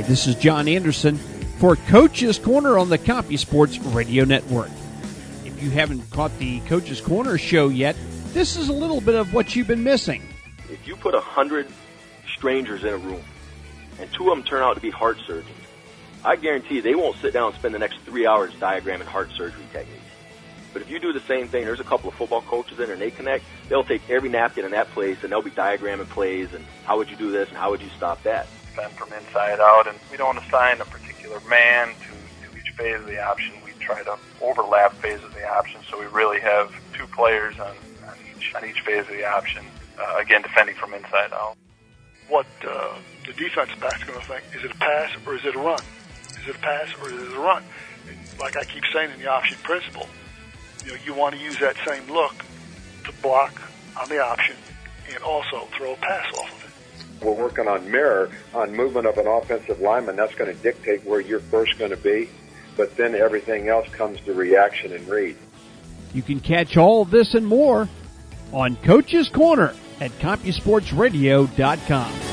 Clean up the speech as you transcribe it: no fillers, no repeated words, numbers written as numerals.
Hi, this is John Anderson for Coach's Corner on the CompuSports Radio Network. If you haven't caught the Coach's Corner show yet, this is a little bit of what you've been missing. If you put 100 strangers in a room and 2 of them turn out to be heart surgeons, I guarantee they won't sit down and spend the next 3 hours diagramming heart surgery techniques. But if you do the same thing, there's a couple of football coaches in there and they connect, they'll take every napkin in that place and they'll be diagramming plays and how would you do this and how would you stop that. Defend from inside out, and we don't assign a particular man to each phase of the option. We try to overlap phases of the option, so we really have 2 players on each phase of the option, again, defending from inside out. What the defensive back's going to think, is it a pass or is it a run? Is it a pass or is it a run? Like I keep saying in the option principle, you want to use that same look to block on the option and also throw a pass off of it. We're working on mirror, on movement of an offensive lineman. That's going to dictate where you're first going to be, but then everything else comes to reaction and read. You can catch all of this and more on Coach's Corner at CompuSportsRadio.com.